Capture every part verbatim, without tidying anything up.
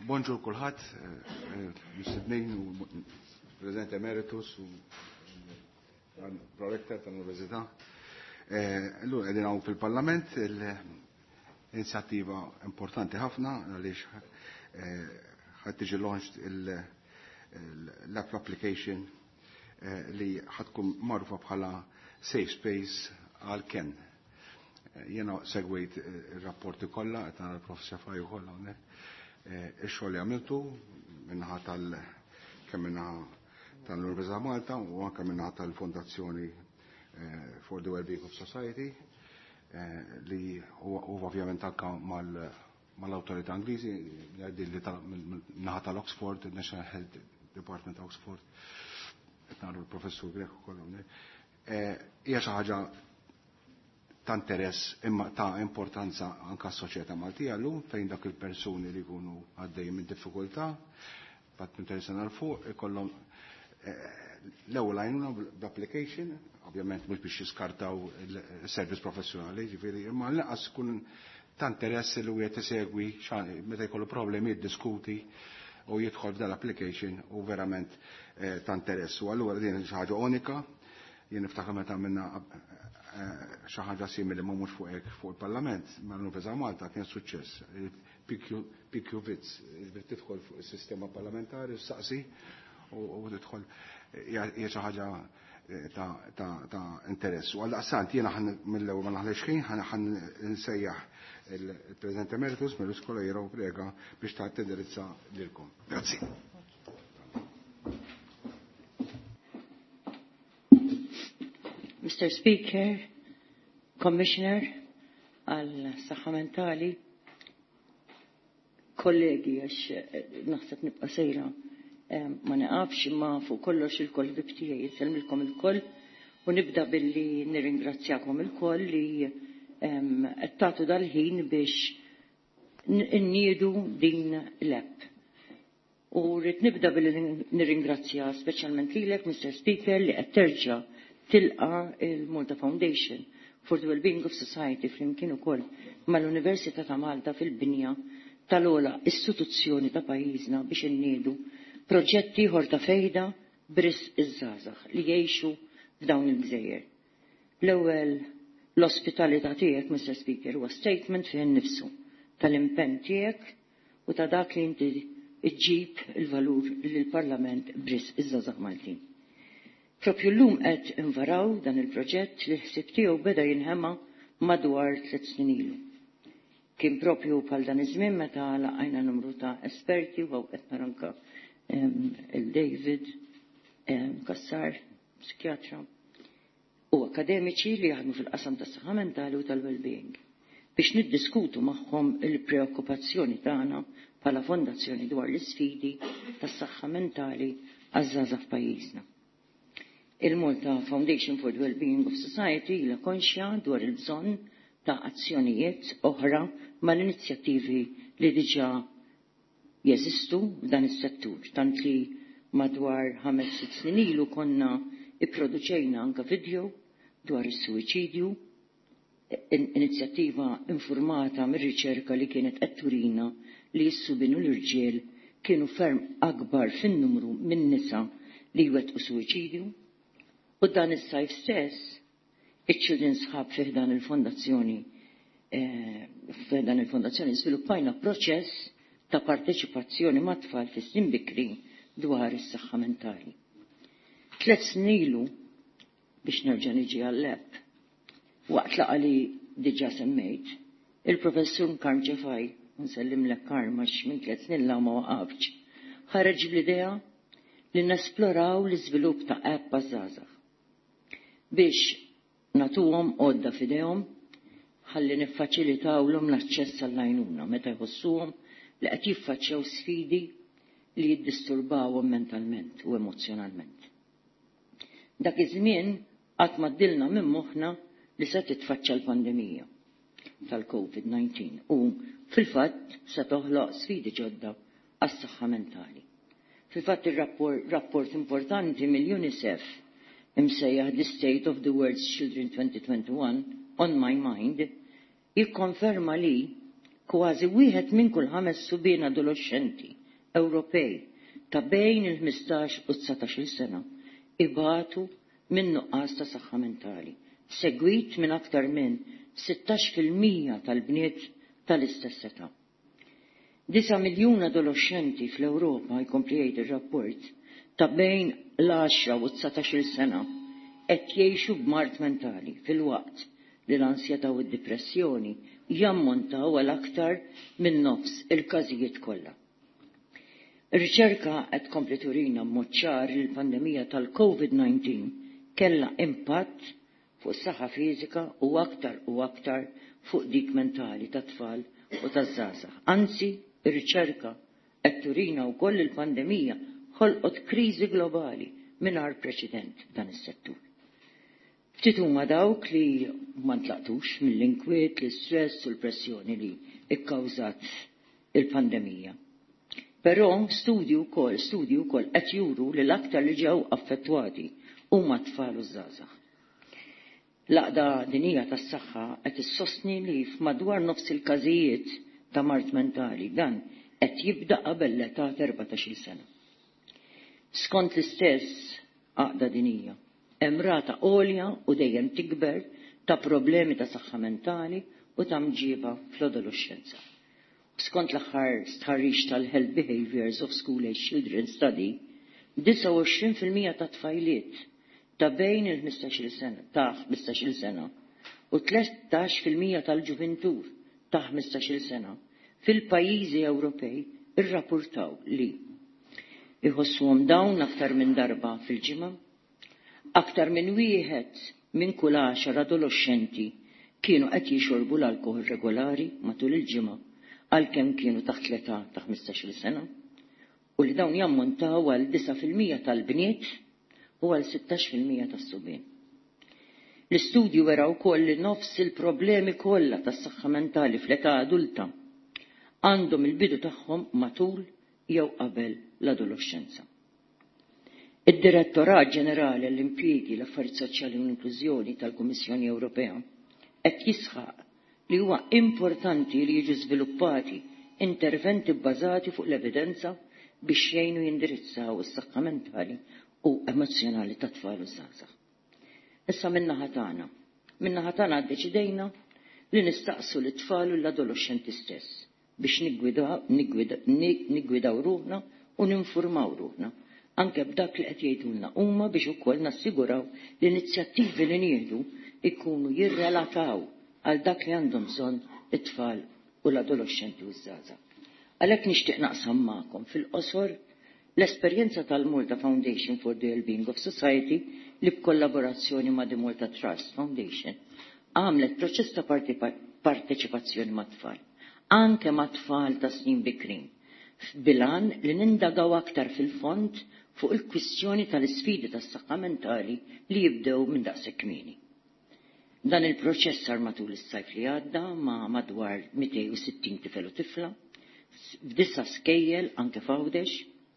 Bonġur kulħadd, mistednin u President Emeritus u Prorektor tal-Università. Allura qegħdin hawn fil-Parlament l-inizjattiva importanti ħafna għaliex ħadd tiġi launched l-app application li ħadkun magħrufa bħala Safe Space għal Ken. Jena segwejt ir-rapporti kollha qed nara l-Professor Faju kollha hawnhekk. Ix-xogħol li għamiltu minnaħa tal kemm minnaħa tal-Università Malta u anke minnaħa tal-Fondazzjoni for the Wellbeing of Society li huwa ovvjament anke mal-awtorità Ingliżi li minnaħa tal-Oxford, National Health Department Oxford, qed nara l-Professur Grek ukoll hawnhekk. Hija xi ħaġa ta' interess imma ta' importanza anka s-soċjetà Maltija llum fejn dak il-persuni li jkunu għaddejjin minn diffikultà bat interessan għal fuq ikollhom l-ewwel għajnuna bl-application, ovvjament mhux biex jiskartaw il-servizz professjonali, ġifieri imma laqas tkun ta' interess li wieħed isegwi meta jkollu problemi jiddiskuti u jidħol f'dan l-application u verament ta' interess. U allura din xi ħaġa unika, jien niftakar meta minna xi ħaġa simili ma mhux fuq hekk fuq il-Parlament mal-Università Malta kien suċċess. P Q Viz, tidħol fuq is-sistema parlamentari u saqsi u tidħol hija xi ħaġa ta' interess. U għaldaqstant jiena mill-ewwel ma naħlex ħin ħan nsejjaħ il-President Emeritus mill-Iskola jiraw prega biex ta' tindirizza lilkom. Grazzi. Mister Speaker, Commissioner għal-Saħħa Mentali, kollegi għax naħseb nibqa' sejra ma naqafx imma fuq kollox il-koll bibtijaj jiselmilkom il-koll u nibda billi nirringrazzjakom il-koll li qed tagħtu dal-ħin biex nniedu din l-app. U rrid nibda billi nirringrazzja speċjalment lilek, Mister Speaker, li qed terġa' tilqa il-Malta Foundation for the Wellbeing of Society flimkien ukoll mal-Università ta' Malta fil-binja tal-ogħla istituzzjoni ta' pajjiżna biex inniedu proġetti ħorta fejda bris iż-żgħażagħ li jgħixu f'dawn il-gżejjer. L-ewwel l-ospitalità tiegħek, Mister Speaker, huwa statement fih innifsu tal-impenn tiegħek u ta' dak li inti ġġib il-valur lill-Parlament bris iż-żgħażagħ Maltin. Propju llum qed invaraw dan il-proġett li ħsieb tiegħu beda jinħema madwar tliet snin ilu. Kien propju bħal dan iż-żmien meta laqajna numru ta' esperti u qed naranka il-David Kassar, psikjatra, u akademiċi li jaħdmu fil-qasam tas-saħħa mentali u tal-well-being biex niddiskutu magħhom il-preokkupazzjoni tagħna bħala fondazzjoni dwar l-isfidi tas-saħħa mentali għaż-żgħażagħ f'pajjiżna. Il-Malta Foundation for the Wellbeing of Society la konxja dwar il-bżonn ta' azzjonijiet oħra mal-inizjattivi li diġà jeżistu f'dan is-settur, tant li madwar ħames sitt snin ilu konna ipproduċejna anke video dwar is-suwiċidju, inizjattiva infurmata mir-riċerka li kienet qed turina li s-subien u l-irġiel kienu ferm akbar fin-numru minn nisa li jwettqu suwiċidju. U dan is-sajf stess, iċ-Children's Hub fih dan il-fondazzjoni fih dan il-fondazzjoni żviluppajna proċess ta' parteċipazzjoni ma' tfal fis-sin bikri dwar is-saħħa mentali. Tliet snin ilu biex nerġa' niġi għall-app waqt laqa li diġà semmejt, il-Professur Karm Ġefaj, nsellimlek Karm għax minn tliet snin la ma waqafx, ħareġ bl-idea li nesploraw l-iżvilupp ta' app għaż-żgħażagħ biex nagħtuhom għodda f'idejhom ħalli niffaċilitawlhom l-aċċess għall-għajnuna meta jħossuhom li qed jiffaċċjaw sfidi li jiddisturbawhom mentalment u emozzjonalment. Dak iż-żmien qatt ma ddilna minn moħħna li se titfaċċa l-pandemija tal-COVID nineteen u fil-fatt se toħloq sfidi ġodda għas-saħħa mentali. Fil-fatt ir-rapport importanti mill-UNICEF imsejjaħ The State of the World's Children twenty twenty-one on my mind jikkonferma li kważi wieħed minn kull ħames subien adolescenti Ewropej ta' bejn il-ħmistax u tsatax-il sena ibatu minn nuqqas ta' saħħa mentali, segwit minn aktar minn sittax fil-mija tal-bniet tal-istess età. Disa miljun adolescenti fl-Ewropa, jkompli jgħid ir-rapport, ta' bejn l-għaxra u tsatax-il sena qed jgħixu b'mart mentali fil-waqt li l-ansjetà u d-depressjoni jammontaw għal aktar minn nofs il-każijiet kollha. Ir-riċerka qed tkompli turina b'mod ċar li l-pandemija tal-COVID nineteen kellha impatt fuq is-saħħa fiżika u aktar u aktar fuq dik mentali tat-tfal u taż-żgħażagħ. Anzi, ir-riċerka qed turina wkoll il-pandemija ħolqot kriżi globali mingħajr preċedent f'dan is-settur. Ftit huma dawk li ma ntlaqtux mill-inkwiet, l-istress u l-pressjoni li ikkawżat il-pandemija. Però studju wkoll, studju wkoll qed juru li l-aktar li ġew affettwati huma t-tfal u żgħażagħ. L-Għaqda Dinjija tas-Saħħa qed issostni li f'madwar nofs il-każijiet ta' mart mentali dan qed jibda qabel l-età ta' erbatax-il sena. Skont l-istess Għaqda Dinjija, hemm rata għolja u dejjem tikber ta' problemi ta' saħħa mentali u ta' mġiba fl-adolescenza. Skont l-aħħar stħarriġ tal-Health Behaviors of School-Age Children Study, disa u għoxrin fil-mija ta' tfajliet ta' bejn il-ħmistax-il sena ta' ħmistax-il sena u tletax fil-mija tal-ġuventur ta' ħmistax-il sena fil-pajjiżi Ewropej irrappurtaw li iħossuhom dawn aktar minn darba fil-ġimgħa, aktar minn wieħed minn kull għaxar adolescenti kienu qed jixorbu l-alkoħol regolari matul il-ġimgħa għalkemm kienu taħt l-età ta' ħmistax-il sena u li dawn jammontaw għal disa fil-mija tal-bniet u għal sittax fil-mija tas-subien. L-istudju wera wkoll li nofs il-problemi kollha tas-saħħa mentali fl-età adulta għandhom il-bidu tagħhom matul jew qabel l-adolescenza. Id-Direttorat Ġenerali għall-Impjiegi, l-Affarijiet Soċjali u l-Inklużjoni tal-Kummissjoni Ewropea qed jisħaq li huwa importanti li jiġu żviluppati interventi bbażati fuq l-evidenza biex jgħinu jindirizzaw is-saħħa mentali u emozjonali tat-tfal u żgħażagħ. Issa min-naħa tagħna, min-naħa tagħna ddeċidejna li nistaqsu lit-tfal u l-adolescenti stess biex niggwidaw ruħna u ninfurmaw ruħna anke b'dak li qed jgħidulna huma biex ukoll nassiguraw l-inizjattivi li nieħdu ikunu jirrelataw għal dak li għandhom bżonn it-tfal u l-adolescenti u żgħażagħ. Għalhekk nixtieq naqsam magħkom fil-qosor l-esperjenza tal-Malta Foundation for the Wellbeing of Society li b'kollaborazzjoni ma' the Malta Trust Foundation għamlet proċess ta' parteċipazzjoni ma' tfal, anke ma' tfal ta' snin bikrin, bilan li nindagaw aktar fil-fond fuq il-kwistjoni tal-isfidi tas-saħħa mentali li jibdew minn daqshekk kmieni. Dan il-proċess sar matul is-sajf li għadda ma' madwar mija u sittin tifel u tifla, f'disa skejjel anke f'Għawdex.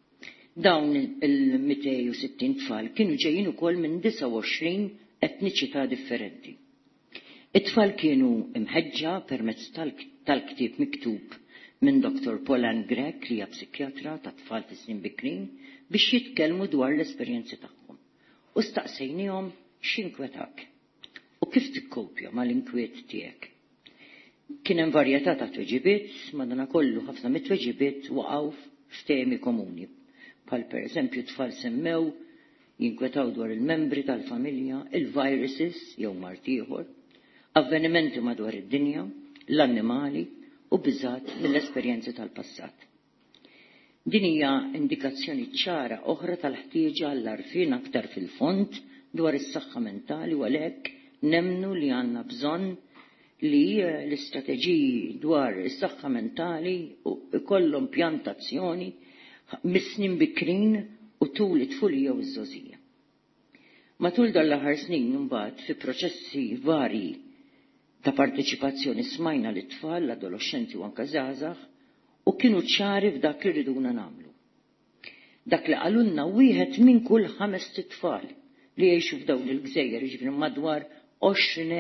Dawn il-mija u sittin tfal kienu ġejjin ukoll minn disa u għoxrin etniċità differenti. It-tfal kienu imħeġġa permezz tal-ktieb miktub minn Doktor Polan Grek li hija psikjatra ta' tfal fi snin bikrin biex jitkellmu dwar l-esperjenzi tagħhom. U staqsejnihom x'inkwetak u kif tikkopja mal-inkwiet tiegħek. Kien hemm varjetà ta' tweġibiet, madankollu ħafna mit-tweġibiet waqgħu f'temi komuni. Bħal pereżempju tfal semmew jinkwetaw dwar il-membri tal-familja, il-viruses jew mart ieħor, avvenimenti madwar id-dinja, l-annimali u biżgħat mill-esperjenzi tal-passat. Din hija indikazzjoni ċara oħra tal-ħtieġa għall-għarfien aktar fil-fond dwar is-saħħa mentali u għalhekk nemmnu li għandna bżonn li l-istrateġiji dwar is-saħħa mentali ikollhom pjantazzjoni mis-snin bikrin u tul it-tfulija u ż-żożija. Matul dan l-aħħar snin imbagħad fi proċessi varji ta' parteċipazzjoni smajna l-tfal, l-adolescenti u anke żgħażagħ u kienu ċari f'dak li rriduna nagħmlu. Dak li qalulna wieħed minn kull ħames tfal li jgħixu f'dawn il-gżejjer, jiġifieri madwar għoxrin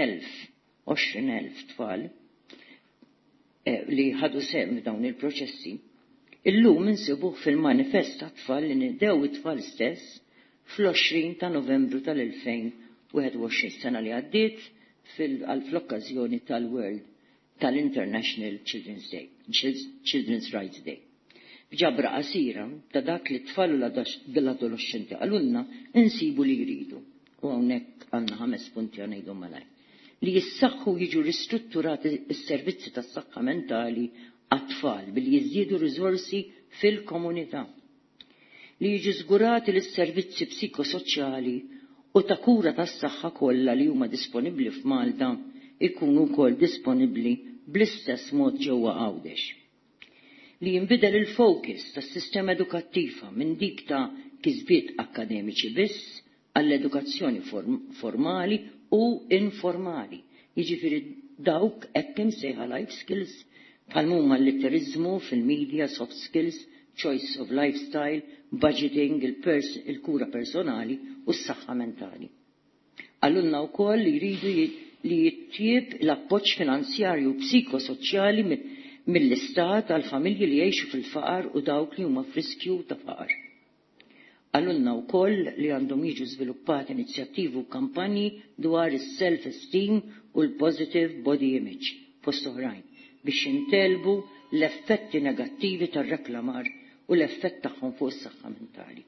elf tfal li ħadu sehem f'dawn il-proċessi Illum insibuh fil-manifest ta' tfal li nidew it-tfal stess fl-għoxrin ta' Novembru tal-elfejn u wieħed u għoxrin sena li għaddiet fl-okkażjoni tal-World tal-International Children's Day, Children's Rights Day. Bġabra qasira ta' dak li t-tfal u l-adolescenti għalunna insibu li jridu. U hawnhekk għandna ħames punti ngħidhom malaj. Li jissaħħu jiġu ristrutturati s-servizzi tas-saħħa mentali għat-tfal billi jiżdiedu riżorsi fil-komunità. Li jiġu żgurati l-servizzi psikosoċjali u ta' kura tas-saħħa kollha li huma disponibbli f'Malta ikunu wkoll disponibbli bl-istess mod ġewwa Għawdex. Li jinbidel il-fokus tas-sistema edukattiva minn dik ta' kisbiet akademiċi biss għall-edukazzjoni form formali u informali. Jiġifieri dawk hekk imsejħa life skills bħal huma l-litterizmu fil-media, soft skills, choice of lifestyle, budgeting, il-kura il personali u s-saħħa mentali. Għallunna wkoll li jridu li jittieb l-appoġġ finanzjarju psikosoċjali mill-istat għal familji li jgħixu fil-faqar u dawk li huma f'riskju ta' faqar. Għallunna wkoll li għandhom jiġu żviluppati inizjattivi u kampanji dwar is-self-esteem u l-positive body image fost oħrajn biex jintelbu l-effetti negattivi tar-reklamar u l-effett tagħhom fuq is-saħħa mentali.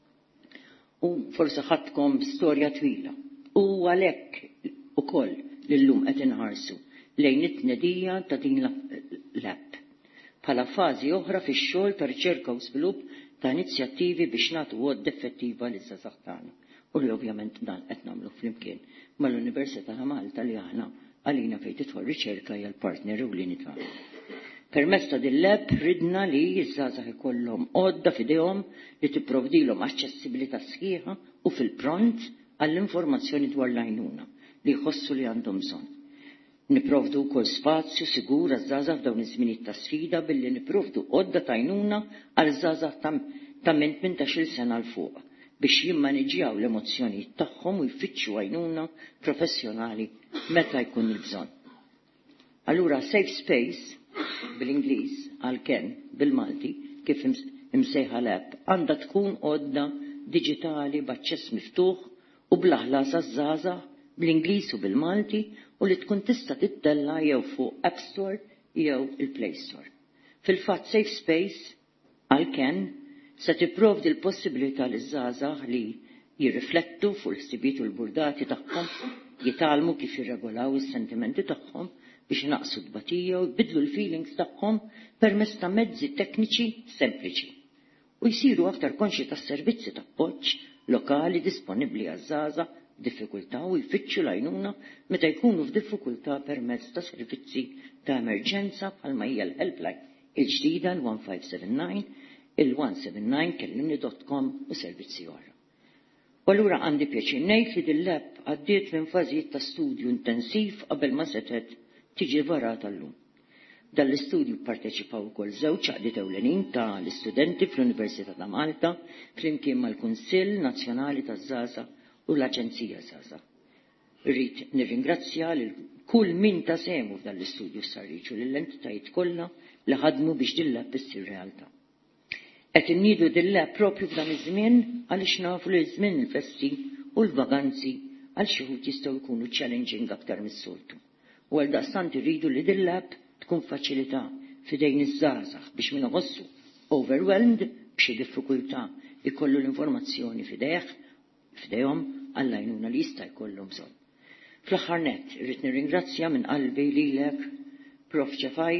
U forsi ħadtkom storja twila. U għalhekk ukoll lillum qed inħarsu lejn it-tnedija ta' din l-app bħala fażi oħra fix-xogħol ta' riċerka u żvilupp ta' inizjattivi biex nagħtu għodda effettiva liż-żgħażagħ tagħna. U li ovvjament dan qed nagħmlu flimkien mal-Università ta' Malta li aħna għalina fejn tidħol riċerka hija l-partner ewlieni tagħna. Permezz ta' din l-app ridna li ż-żgħażagħ ikollhom għodda f'idejhom li tipprovdilhom aċċessibilità sħiħa u fil-pront għall-informazzjoni dwar l-għajnuna li jħossu li għandhom bżonn. Niprovdu wkoll spazju sigur għaż-żgħażagħ f'dawn iż-żminijiet ta' sfida billi niprovdu għodda ta' għajnuna għal żgħażagħ ta' minn tmintax-il sena l fuq biex jimmaniġġjaw l-emozzjonijiet tagħhom u jfittxu għajnuna professjonali meta jkun il-bżonn. Allura Safe Space bil-Ingliż għal-ken bil-Malti kif imsejħa l-app għandha tkun għodda diġitali b'aċċess miftuħ u bl-aħlas għaż-żgħażagħ bl-Ingliż u bil-Malti u li tkun tista' tittella jew fuq App Store jew il-Play Store. Fil-fatt Safe Space għal-ken se tipprovdi l-possibilità li żgħażagħ li jirriflettu fuq il-ħsibiet u l-burdati tagħhom, jitgħallmu kif jirregolaw is-sentimenti tagħhom biex naqsu d-batija u jbidlu l-feelings tagħhom permezz ta' mezzi tekniċi sempliċi u jsiru aktar konxi tas-servizzi ta' appoġġ lokali disponibbli għaż-żgħażagħ diffikultà u jfittxu l-għajnuna meta jkunu f'diffikultà permezz ta' servizzi ta' emerġenza bħalma hija l-helpline il-ġdida l-one five seven nine, il-one seven nine kellimni dot com u servizzi oħra. U allura għandi pjaċir ngħid li din l-app għaddiet minn fażijiet ta' studju intensiv qabel ma setet tiġi varata llum. Dan l-istudju pparteċipaw ukoll żewġ għaqdiet ewlenin ta' l-istudenti fl-Università ta' Malta flimkien mal-Kunsill Nazzjonali taż-Żgħażagħ u l-Aġenzija żgħażagħ. Irrid nirringrazzja lil kull min ta' semu f'dan l-istudju sarriċu lill-entitajiet kollha li ħadmu biex din l-app issir realtà. Qed inniedu din l-app proprju f'dan iż-żmien għaliex nafu li żmien il-festi u l-vaganzi għal xi wħud jistgħu jkunu challenging aktar mis-soltu. U għal daqstant irridu li din l-app tkun faċilità f'idejn iż-żgħażagħ biex min iħossu overwhelmed b'xi diffikultà ikollu l-informazzjoni f'idejh f'dejhom għall-għajnuna li jista' jkollhom bżonn. Fl-aħħar nett irrid nirringrazzja minn qalbi lilek Prof Ġefaj,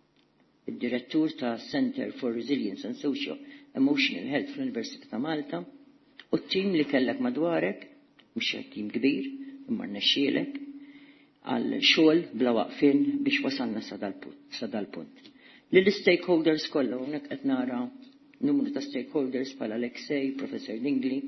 id-direttur ta' Center for Resilience and Social Emotional Health fl-Università ta' Malta u t-tim li kellek madwarek, mhux tim kbir, imma rnexxielek għal xogħol bla waqfien biex wasalna sa dal-punt. Lill-stakeholders kollha hawnhekk qed nara numru ta' stakeholders bħala Alexej, Professor Dingley,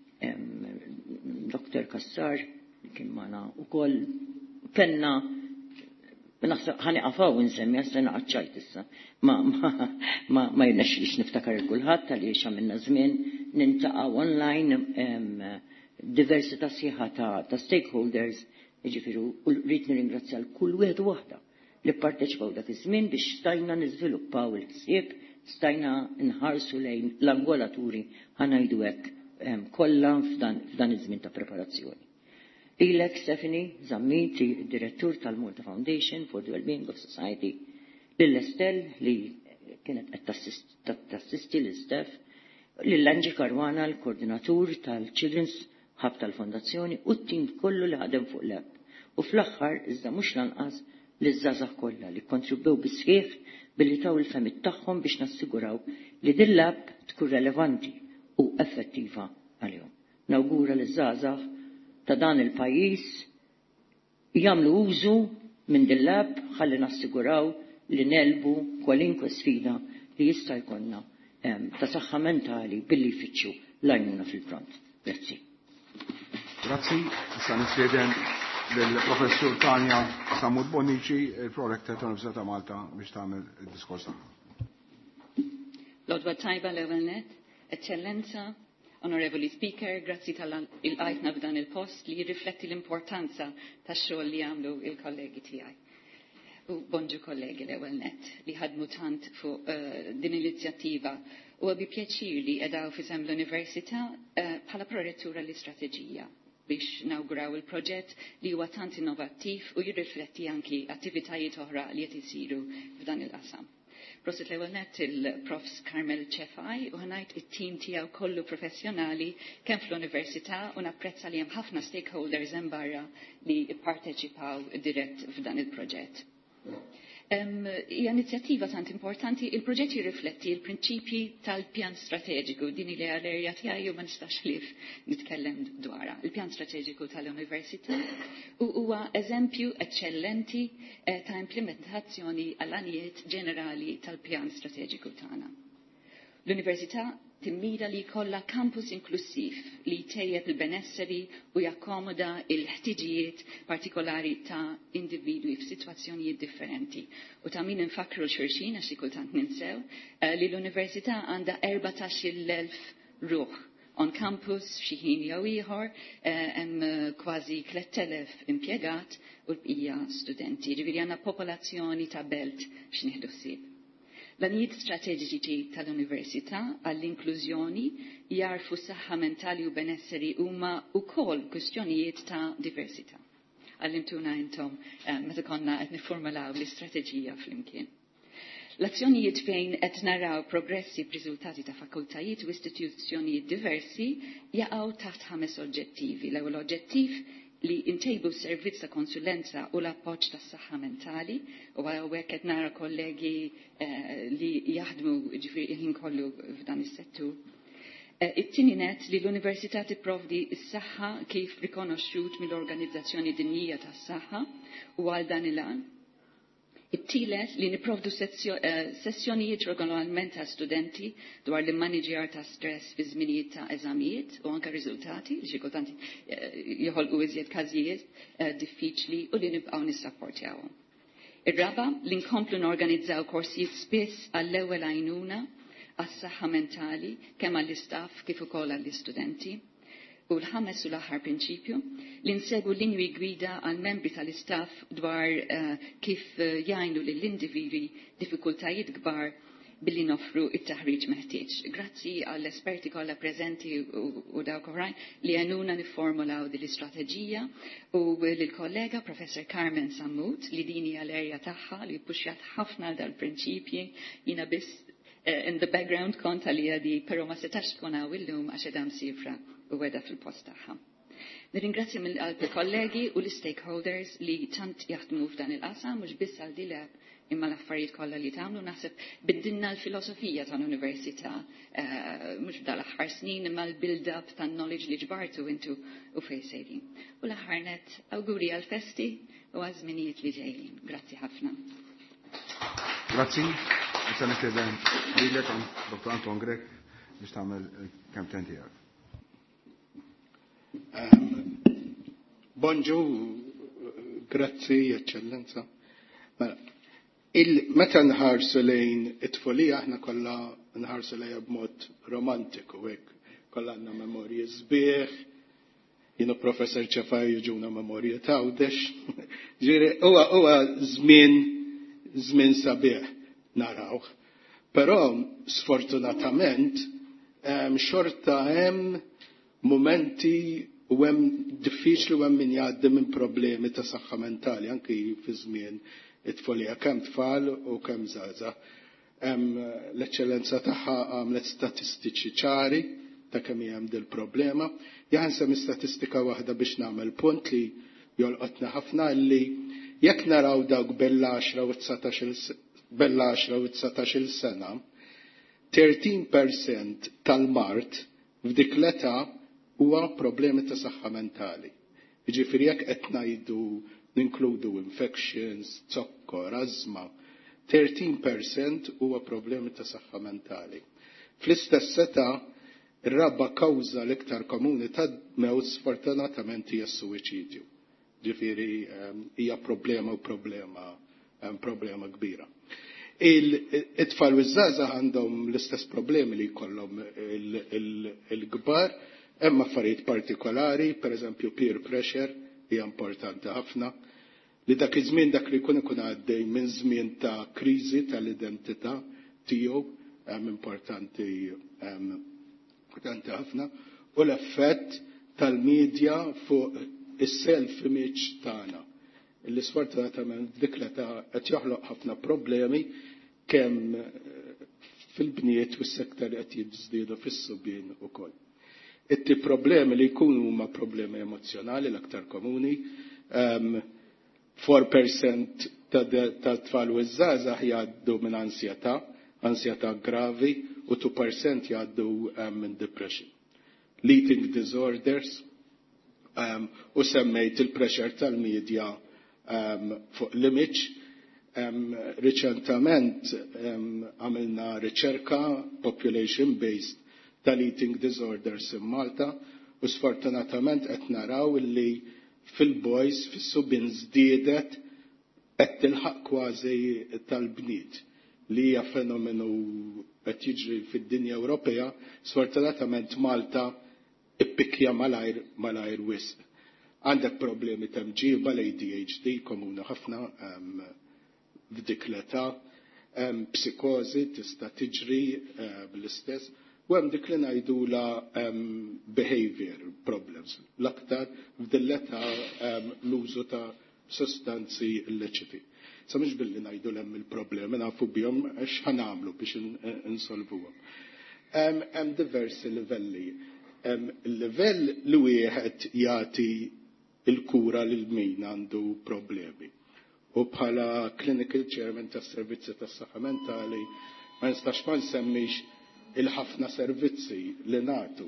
Doktor Kassar, kien magħna ukoll penna ħani qafaw insemmi għasta naqaċċajt issa. Ma ma ma jirnexxilix niftakar il-kulħadd għaliex għamilna żmien nintaqgħu online diversità sieħa ta' stakeholders, jiġifieri u rrid nirringrazzja l kull wieħed waħda li pparteċipaw dak iż-żmien biex stajna niżviluppaw il-ħsieb stajna nħarsu lejn l-angolaturi ħanajdu hekk kollha f'dan iż-żmien ta' preparazzjoni. Ilek Stephanie Zammiti, direttur tal-Malta Foundation for the Wellbeing of Society, lill-Estel li kienet qed tassisti l-istaff, lill-Anġi Karwana, l-koordinatur tal-Children's Hub tal-Fondazzjoni u t-tim kollu li ħadem fuq l-app. U fl-aħħar iżda mhux lanqas li żgħażagħ kollha li kontribwew bis-sħiħ billi taw il-femit tagħhom biex nassiguraw li din l-app tkun relevanti u effettiva għalihom. Nawgura li żgħażagħ ta' dan il-pajjiż jagħmlu użu minn din l-app ħalli nassiguraw li nelbu kwalinkwe sfida li jista' jkollna ta' saħħa mentali billi jfittxu l-għajnuna fil-front. Grazzi. Grazzi, issa nistieden lill-Professur Tanja Samud Bonici, il-Prorektor tal-Università ta' Malta biex tagħmel id-diskors tagħha. Lodwa tajba l-ewwel net, Eccellenza, Onorevoli Speaker, grazzi tal-qajtna f'dan il-post li jirrifletti l-importanza tax-xogħol li għamlu il-kollegi tiegħi. U bonġu kollegi l-ewwel net li ħadmu tant fuq uh, din l-inizjattiva u bi pjaċir li edaw fisem l-Università uh, bħala prorettura l-istrateġija biex nawguraw il-proġett li huwa tant innovattiv u jirrifletti anki attivitajiet oħra li qed isiru f'dan il-qasam. Prosit l-ewwel net il-Profs Carmel Cefaj u ħanajt it-tim tiegħu kollu professjonali kemm fl-Università u napprezza li hemm ħafna stakeholders hemm barra li pparteċipaw dirett f'dan il-proġett. Hija inizjattiva tant importanti, il-proġett jirrifletti il-prinċipji tal-pjan strateġiku, din li għal-erja tiegħi u ma nistax lif nitkellem dwarha. Il-pjan strateġiku tal-Università u huwa eżempju eċċellenti ta' implementazzjoni għall-għanijiet ġenerali tal-pjan strateġiku tagħna. L-Università timmira li jkollha campus inklusiv li jtejjeb il-benesseri u jakkomoda il-ħtiġijiet partikolari ta' individwi f'sitwazzjonijiet differenti. U ta' min infakru l-xurxin għax kultant ninsew li l-Università għandha erbatax-il elf ruħ on campus f'xi ħin jew ieħor hemm kważi tliet elef impjegat u l-bqija studenti. Ġifieri għandna popolazzjoni ta' belt x'nieħdu ħsieb. L-għanijiet strateġiċi tal-Università għall-inklużjoni jarfu s-saħħa mentali u benesseri huma wkoll kwistjonijiet ta' diversità. Għallimtuna intom meta konna qed niffurmulaw l-istrateġija flimkien. L-azzjonijiet fejn qed naraw progressi b'riżultati ta' fakultajiet u istituzzjonijiet diversi jaqgħu taħt ħames oġġettivi. L-ewwel oġġettiv li intejbu s-servizz ta' konsulenza u l-appoġġ tas saħħa mentali u għawek qed nara kollegi eh, li jaħdmu ġifieri ħin kollu f'dan is-settur. Eh, It-tieni net li l-Università tipprovdi s-saħħa kif rikonoxxut mill-Organizzazzjoni Dinjija tas-Saħħa u għal dan il-għan. It-tielet li niprovdu sessjonijiet regolarment ta' studenti dwar l-manager ta' stress fi żminijiet ta' eżamijiet u anke riżultati li xi kultant joħolqu iżjed każijiet diffiċli u li nibqgħu nissapportjawhom. Ir-raba li nkomplu norganizzaw korsijiet spiss għall-ewwel għajnuna għas-saħħa mentali kemm għall-istaff kif ukoll għall-istudenti. U l-ħames u l-aħħar prinċipju li nsegwu linji gwida għal membri tal-istaff dwar uh, kif uh, jgħinu lill-individwi diffikultajiet kbar billi noffru it-taħriġ meħtieġ. Grazzi għall-esperti kollha preżenti u, u dawk oħrajn li għanuna nifformulaw din l-istrateġija u lill-kollega Professor Carmen Samud li dini għall-erja tagħha li ppuxjat ħafna dal-prinċipji jiena biss uh, in the background konta li għadi però ma setax tkun hawn illum għax edha msifra u għeda fil-post tagħha. Nirringrazzja mill-qalb il-kollegi u l-stakeholders li tant jaħdmu f'dan il-qasam mhux biss għal dileb imma l-affarijiet kollha li tagħmlu naħseb biddilna l-filosofija tal-Università mhux f'dal aħħar snin imma l-build-up tan-knowledge li ġbartu intu u fejn sejrin. U l-aħħar net awguri għall-festi u għaż-żminijiet li ġejjin. Grazzi ħafna. Grazzi. Issa nistieden lilek Dottor Anton Grek biex tagħmel kemm ten tiegħek. Um, Bonġu, grazzi, eccellenza. Meta nħarsu lejn it-tfulija, aħna kollha nħarsu lejha b'mod romantiku, hekk kollha għandna memorji sbieħ, jienu Professor Cefaj jiġuna memorji tawdex. Ġieri huwa huwa żmien żmien sabiħ narawh. Però sfortunatament xorta hemm momenti u hemm diffiċli u hemm min jgħaddi minn problemi ta' saħħa mentali anki fi żmien it-tfolija kemm tfal u kemm żgħażagħ. L-eċċellenza tagħha għamlet statistiċi ċari ta' kemm hemm dil problema. Jaħansem statistika waħda biex nagħmel punt li jolqotna ħafna li jekk naraw dawk bell-għaxra u tsatax-il sena, thirteen percent tal-mart f'dik l-età huwa problemi ta' saħħa mentali. Jiġifieri jekk qed ngħidu ninkludu infections, zokkor, asma, thirteen percent huwa problemi ta' saħħa mentali. Fl-istess età ir-raba kawża l-iktar komuni ta' mewt sfortunatament hija s-suwiċidju. Ġifieri hija problema u problema problema kbira. It-tfal u żgħażagħ għandhom l-istess problemi li jkollhom il-kbar, hemm affarijiet partikolari, pereżempju peer pressure hija importanti ħafna, li dak iż-żmien dak li jkun ikun għaddej minn żmien ta' kriżi tal-identità tiegħu hemm importanti importanti ħafna, u l-effett tal-medja fuq is-self image tagħna. Illi sfortunatament dik l-età qed joħloq ħafna problemi kemm fil-bniet u s-sekta li qed jiżdiedu fis-subien ukoll. It-tip problemi li jkunu huma problemi emozjonali l-aktar komuni. four percent ta' tfal u żgħażagħ jgħaddu minn ansjetà, ansjetà gravi, u two percent jgħaddu minn depression. Eating disorders, um, u semmejt il-pressure tal-medja um, fuq l-image. Um, Reċentament għamilna um, riċerka population-based tal-eating disorders in Malta, u sfortunatament qed naraw li fil-boys fis-subien żdiedet qed tilħaq kważi tal-bniet li hija fenomenu qed jiġri fid-dinja Ewropea. Sfortunatament Malta ippikja malajr malajr wisq. Għandek problemi ta' mġiba l-A D H D komuna ħafna um, f'dik l-età, um, psikożi tista' tiġri uh, bl-istess, u hemm dik li ngħidula um, behavior problems. L-aktar f'din l-età um, l-użu ta' sostanzi illeċiti. Sa mhux billi ngħidu hemm il-problemi nafu bihom x'ħanagħmlu biex insolvuhom. Hemm um, diversi livelli. Um, il-livell li wieħed jagħti il-kura lil min għandu problemi. U bħala clinical chairman tas servizzi tas saħħa mentali ma nistax ma nsemmix il-ħafna servizzi li nagħtu.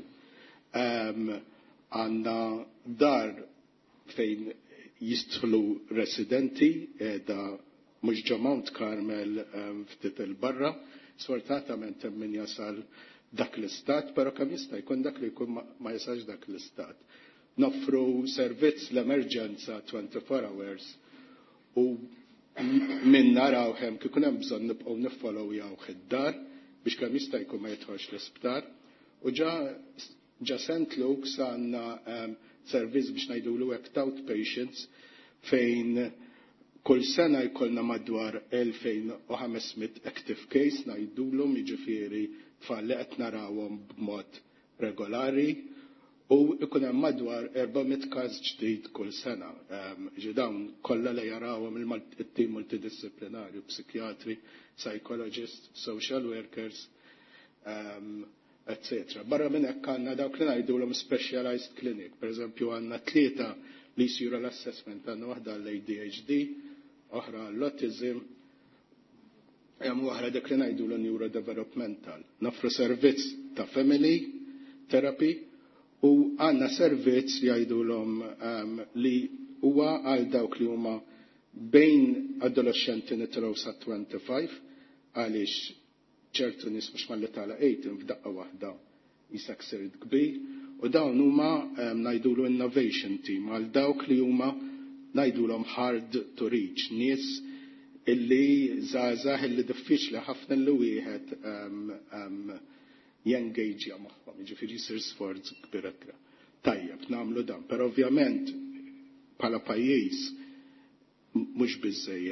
Għandna um, dar fejn jistħlu residenti da mhux ġo Mount Carmel um, ftit il-barra, sfortunatament hemm min jasal dak l-istat, però kemm jista' jkun dak li jkun ma, ma jasalx dak l-istat. Noffru servizz l-emerġenza twenty-four hours u minn naraw hemm kif ikun hemm bżonn nibqgħu niffollowjaw id-dar biex kemm jista' jkun ma jidħolx l-isptar. U ġa ġa Saint Luke's għandna um, servizz biex ngħidulu hekk outpatients fejn kull sena jkollna madwar elfejn u ħamesmien active case ngħidulhom, jiġifieri tfal li qed narawhom b'mod regolari, u ikun hemm madwar erba'miet każ ġdid kull sena. Ġi dawn kollha li jarawhom il-tim multidisciplinarju, psikjatri, psychologists, social workers, um, et cetera. Barra minn hekk għandna dawk li ngħidulhom specialized clinic. Pereżempju għandna tlieta li jsiru l-assessment, għandna waħda għall-A D H D, oħra għall-autism, hemm waħda dak li ngħidulu neurodevelopmental. Nofru servizz ta' family therapy, u għanna servizz li jgħidulhom um, li huwa għal dawk li huma bejn adolescenti nitilgħu sa twenty-five għaliex ċertu nies mhux mal-età eighteen f'daqqa waħda jisak sirt kbir, u dawn huma um, ngħidulu innovation team għal dawk li huma ngħidulhom hard to reach, nies illi żgħażagħ illi diffiċli ħafna li wieħed um, um, jengageja magħhom, jiġifieri jsir sforz kbir aktar. Tajjeb, nagħmlu dan, però ovvjament bħala pajjiż mhux biżżejjed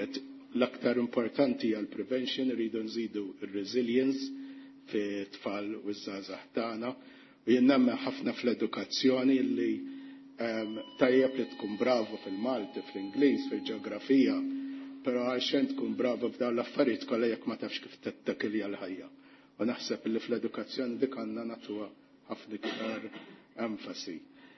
l-aktar importanti għal prevention rridu nżidu il-resilience fi tfal u żgħażagħ tagħna u jien nemmen ħafna fl-edukazzjoni li tajjeb li tkun bravo fil-Malti, fl-Ingliż, fil-ġeografija, però għalxejn tkun bravo f'dawn l-affarijiet kollha jekk ma tafx kif tettakilja l-ħajja. U naħseb li fl-edukazzjoni dik għandna nagħtuha ħafna iktar enfasi.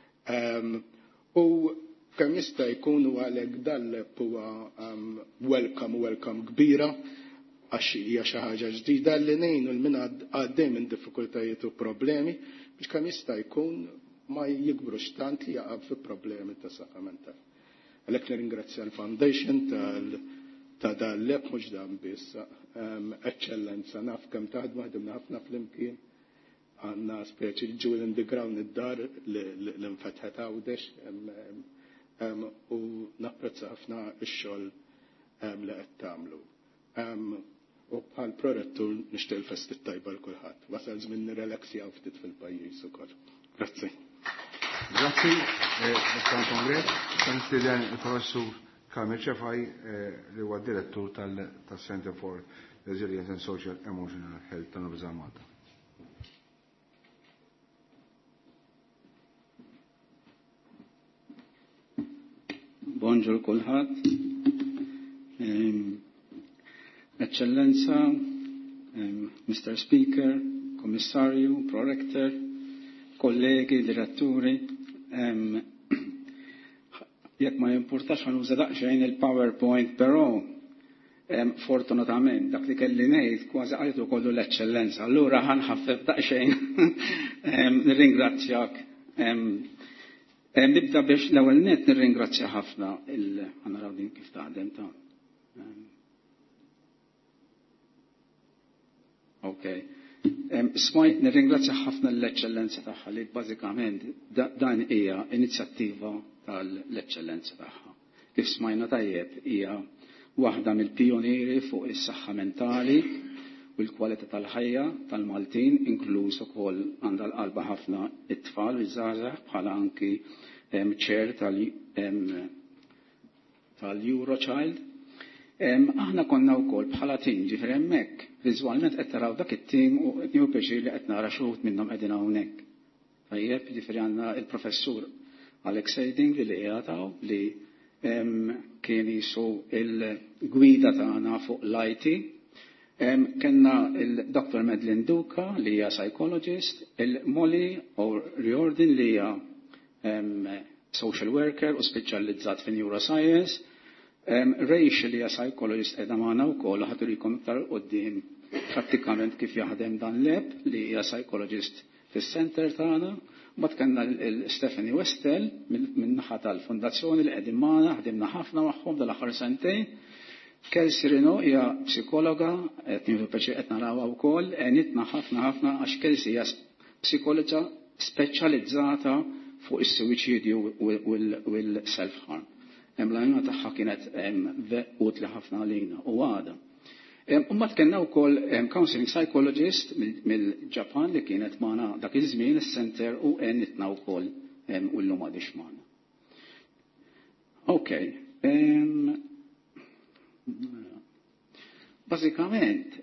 U kemm jista' jkun għalhekk dal-leb huwa welcome welcome kbira għax hija xi ħaġa ġdida li ngħinu l min għaddej minn diffikultajiet u problemi biex kemm jista' jkun ma jikbrux tant li jaqab fi problemi ta' saħħa mentali. Għalhekk nirringrazzja l-Foundation ta' dal-leb mhux dan biss eċċellenza naf kemm taħdmu ħdimna ħafna flimkien għandna speċi l-Jewel in the Ground id-dar l-infetħet għawdex u napprezza ħafna x-xogħol li qed tagħmlu. U bħal prorettur nixtieq il-festit tajba l kulħadd. Wasal żmien nirrelaksjaw ftit fil-pajjiż ukoll. Grazzi. Grazzi, Dottor Kongret. Kan nistieden il-Professur Kamil Ċefaj li huwa direttur tal-Center for Resilience and Social Emotional Health tal-Università Malta. Bonġur kulħadd. Eccellenza, Mister Speaker, Kommissarju, Prorektor, kollegi, diretturi, jekk ma jimpurtax għan uża daqsxejn il-PowerPoint, però fortunatament dak li kelli ngħid kważi qajtu kollu l-eċċellenza. Allura ħanħaffef daqsxejn nirringrazzjak. Nibda biex l-ewwel nett nirringrazzja ħafna il-ħanaraw din kif taħdem ta' Okay. Smaj, nirringrazzja ħafna l-eċċellenza tagħha li bażikament dan hija inizjattiva tal-eċċellenza tagħha. Kif smajna tajjeb hija waħda mill-pionieri fuq is-saħħa mentali u l-kwalità tal-ħajja tal-Maltin, inkluż ukoll għandha l-qalba ħafna it-tfal u żgħażagħ bħala anki ċer tal-Eurochild. Aħna konna wkoll bħala tim ġifieri hemmhekk viżwalment qed taraw dak it-tim u qed nieħu pjaċir li qed nara xi wħud minnhom qegħdin hawnhekk. Tajjeb, ġifieri għandna il-professur Alex Seiding li qiegħataw li kien jisu il-gwida tagħna fuq l-I T. Kenna il-Doktor Madeline Duca li hija psychologist, il-Molly O'Riordan li hija social worker u speċjalizzat fin neuroscience. Um, Rachel li hija psychologist qiegħda magħna wkoll ħaturikom iktar quddiem prattikament kif jaħdem dan lab li hija psychologist fis-center tagħna. Mbagħad kellna l-Stephanie Westel min-naħa tal-fondazzjoni li qegħdin magħna, ħdimna ħafna magħhom dal-aħħar sentejn. Kelsey Reno hija psikologa, qed nieħdu pjaċir qed narawha wkoll, għenitna ħafna ħafna għax Kelsey hija psikoloġa speċjalizzata fuq is-suwiċidju u l-self-harm. L-għajna taħħa kienet utli ħafna għalina u għada. Ummat kena u koll counseling psychologist mill-Ġapan li kienet maħna dak iż-żmien il-center u għennitna u koll u l-lum għadix maħna. Ok. Bazzikament,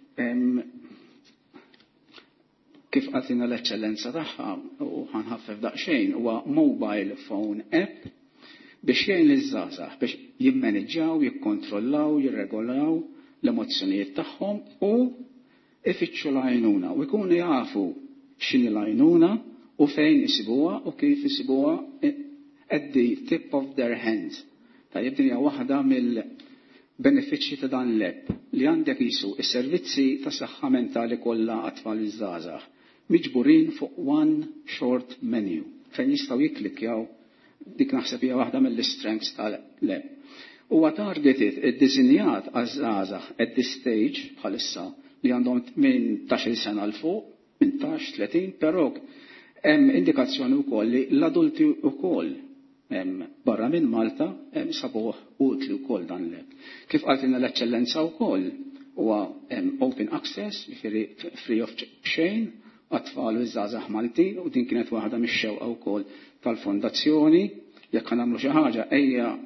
kif għatina l-eccellenza taħħa u ħanħaffef daqxejn huwa mobile phone app biex jgħin l-żgħażagħ biex jimmaneġġjaw, jikkontrollaw, jirregolaw l-emozzjonijiet tagħhom u ifittxu l-għajnuna u jkunu jafu x'inhi l-għajnuna u fejn isibuha u kif isibuha at the tip of their hands. Tajjeb din hija waħda mill-benefiċċji ta' dan l-app li għandek isu is-servizzi ta' saħħa mentali kollha għat-tfal iż-żgħażagħ miġburin fuq one short menu fejn jistgħu jikklikjaw dik naħseb hija waħda mill-strengths tal-lab. Huwa targeted id-disinjat għaż-żgħażagħ at this stage bħalissa li għandhom tmintax-il sena l fuq, tmintax tletin, però hemm indikazzjoni wkoll li l-adulti wkoll barra minn Malta hemm sabuh utli wkoll dan l-lab. Kif qaltilna l-eċċellenza wkoll huwa open access, jiġifieri free of shame għat-tfal u żgħażagħ Maltin u din kienet waħda mix-xewqa wkoll tal-fondazzjoni, jekk nagħmlu xi ħaġa ejja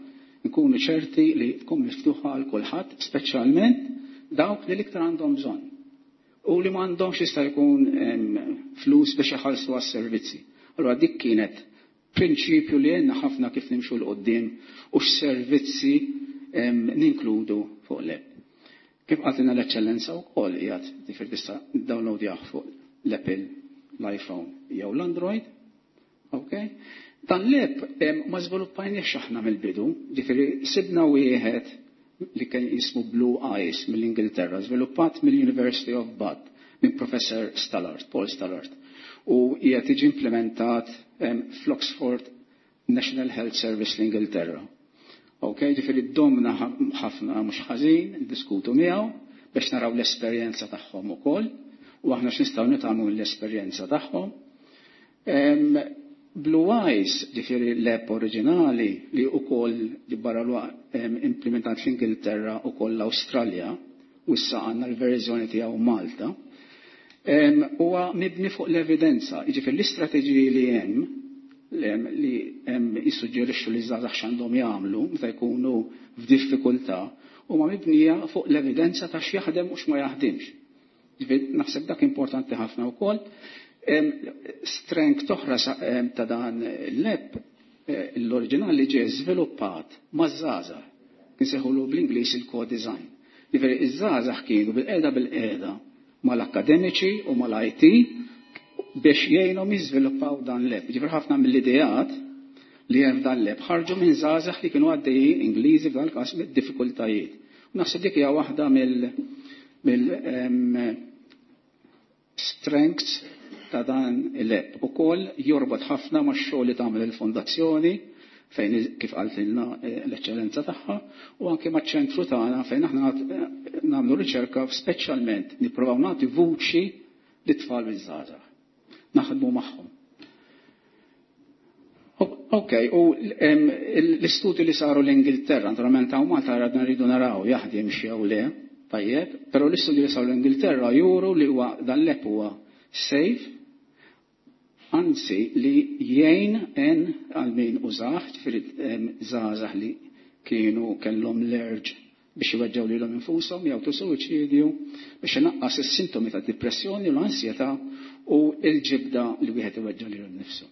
nkunu ċerti li tkun miftuħa għal kulħadd, speċjalment dawk li l-iktar għandhom bżonn. U li m'għandhomx jista' jkun flus biex iħallsu għas-servizzi. Allura dik kienet prinċipju li għandna ħafna kif nimxu l-qoddim u x-servizzi ninkludu fuq l-app. Kif għatina l-eċċellenza wkoll qiegħed tifir tista' downloadjah fuq l-Apple, l-iPhone jew l-Android. Okay? Dan l-app ma żviluppajniex aħna mill-bidu, ġifieri sibna wieħed li kien jismu Blue Eyes mill-Ingilterra, żviluppat mill-University of Bath minn Professor Stallard, Paul Stallard. U qiegħed jiġi implementat fl-Oxford National Health Service l-Ingilterra. Okay, ġifieri domna ħafna mhux ħażin diskutu miegħu biex naraw l-esperjenza tagħhom ukoll u aħna x'nistgħu nitgħamu l-esperjenza tagħhom. Blue Eyes, ġifieri l-app oriġinali li wkoll li barra implementat fl-Ingilterra u koll l-Awstralja u issa għandna l-verżjoni tiegħu Malta, huwa mibni fuq l-evidenza. Jiġifieri l-istrateġiji li hemm li hemm jissuġġerixxu li żgħażagħ x'għandhom jagħmlu meta jkunu f'diffikultà huma mibnija fuq l-evidenza ta' x'jaħdem u x'ma jaħdimx. Jiġifieri naħseb dak importanti ħafna wkoll. Strength oħra ta' dan l-app l-oriġinali ġie żviluppat maż-żgħażagħ. Kien seħħulu bl-Ingliż il-co-design. Jiġifieri iż-żgħażagħ kienu bil-qiegħda bil-qiegħda mal-akademiċi u mal-I T biex jgħinhom jiżviluppaw dan l-app. Jiġifieri ħafna mill-ideat li hemm dan l-app ħarġu minn żgħażagħ li kienu għaddejjin Ingliżi f'dan il-każ bid-diffikultajiet. U naħseb dik hija waħda mill strengths ta' dan il-app. Ukoll jorbot ħafna max-xogħol li tagħmel il-fondazzjoni fejn kif qaltilna l-eċċellenza tagħha u anke maċ-ċentru tagħna fejn aħna nagħmlu riċerka speċjalment nippruvaw nagħti vuċi lit-tfal biż-żgħażagħ. Naħdmu magħhom. Okay, u l-istudji li saru l-Ingilterra, naturalment hawn Malta għadna rridu naraw jaħdem jew le, tajjeb, però l-istudji li saru l-Ingilterra juru li huwa dan l-app huwa safe, anzi li jgħin en għal min użaħ, żgħażagħ li kienu kellhom l-urge biex iweġġgħu lilhom infushom jew suwiċidju biex inaqqas is-sintomi ta' depressjoni u l-ansjetà u l-ġibda li wieħed iweġġa' lilu nnifsu.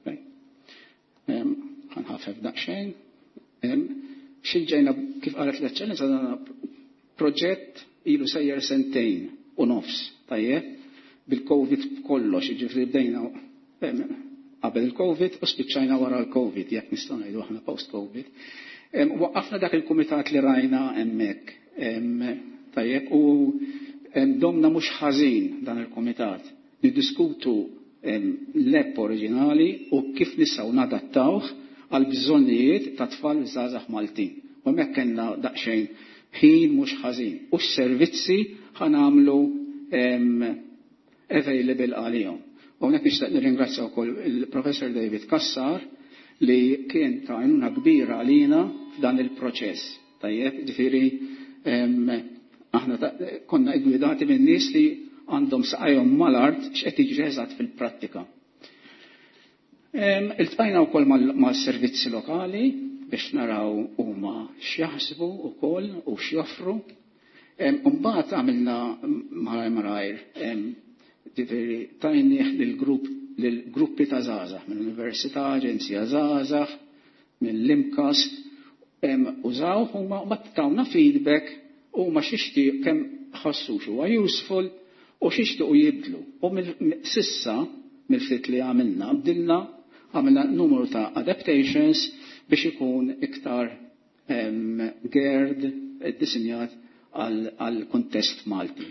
Ħanħafef daqsxejn. Xilġejna kif qalet l-eċċellenza dan proġett ilu sejjer sentejn u nofs, tajjeb, bil-Covid kollox, jiġifieri bdejna qabel il-Covid u spiċċajna wara l-Covid, jekk nistgħu ngħidu aħna post-Covid. Waqqafna dak il-kumitat li rajna hemmhekk. Tajjeb, u domna mhux ħażin dan il-kumitat niddiskutu l-app oriġinali u kif nistgħu nadattawh għal bżonnijiet ta' tfal żgħażagħ Maltin. U hemmhekk kellna daqsxejn ħin mhux ħażin u x-servizzi ħanamlu available għalihom. U hekk nixtieq nirringrazzja wkoll il-Professor David Kassar li kien ta' għajnuna kbira għalina f'dan il-proċess. Tajjeb, ġifieri aħna konna gwidati minn nies li għandhom saqajhom mal-art x'qed jiġri eżatt fil-prattika. Iltqajna wkoll mas-servizzi lokali biex naraw huma x'jaħsbu wkoll u x'joffru. Mbagħad għamilna marajr ġifieri tajnieh lill-gruppi ta' żgħażagħ mill-Università, Aġenzija Żgħażagħ, mill-Imcast, użaw huma mbagħad tawna feedback huma x'ixtieq kemm ħassux huwa useful u x'ixtiequ jibdlu. U sissa mill-ftit li għamilna bdilna għamilna numru ta' adaptations biex ikun iktar geared, disinjat għal kuntest Malti.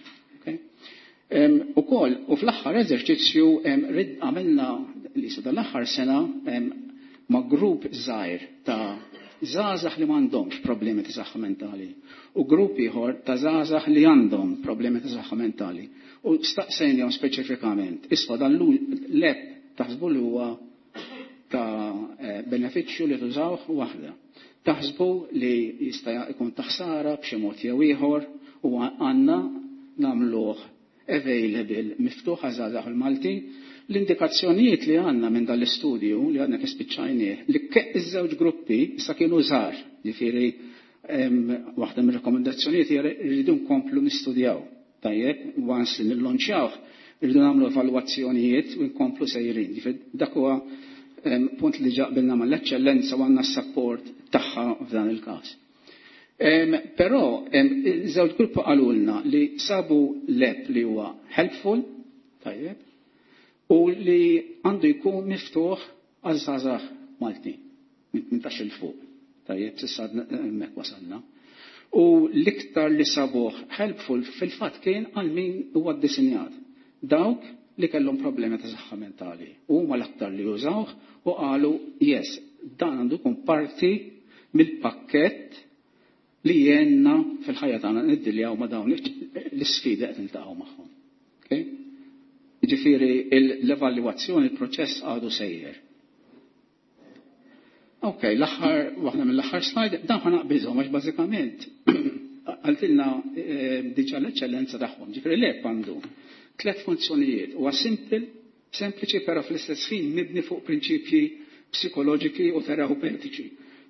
U kol, u fl-axħar eżerċizzju għamilna li suda l-axħar sena ma' grupp żgħir ta' żgħażagħ li m'għandhomx problemi ta' saħħa mentali u grupp ieħor ta' żgħażagħ li għandhom problemi ta' saħħa mentali. U staqsejnihom speċifikament, isfa' dan l-app taħsbu li huwa ta' benefiċċju li tużawh waħda. Taħsbu li jista' jkun taħsara b'xi mod jew ieħor u għandna nagħmluh available miftuħ għażażaħ il-Malti. L-indikazzjonijiet li għandna minn dal-istudju li għandna kispiċċajnieh li iż-żewġ gruppi issa kienu żgħar, ġifieri waħda mir-rakkomandazzjonijiet hija rridu nkomplu nistudjaw. Tajjeb, once li nillonċjawh, rridu nagħmlu evalwazzjonijiet u nkomplu sejrin. Dak huwa punt li ġaqbilna mal-eċċellenza u għandna s-support tagħha f'dan il-każ. Però iż-żewġ gruppi qalulna li sabu leb li huwa helpful, tajjeb, u li għandu jkun miftuħ għaż-żgħażagħ Malti minn tax il fuq. Tajjeb, s'issa hemmhekk wasalna. U l-iktar li sabuh helpful fil-fatt kien għal min huwa ddisinjat. Dawk li kellhom problemi ta' saħħa mentali. Huma l-aktar li jużawh u qalu yes, dan għandu jkun parti mill-pakkett li jenna fil-ħajja tagħna niddiljaw ma' dawn l-isfidi qed niltaqgħu magħhom. Okay? Ġifieri l-evalwazzjoni, il-proċess għadu sejjer. Ok, l-aħħar, waħda mill-aħħar slide, dan ħana naqbiżhom għax bażikament għaltilna diġà l-eċċellenza tagħhom. Ġifieri lep għandu tliet funzjonijiet huwa simple, sempliċi però fl-istess ħin mibni fuq prinċipji psikoloġiki u terapeutiċi.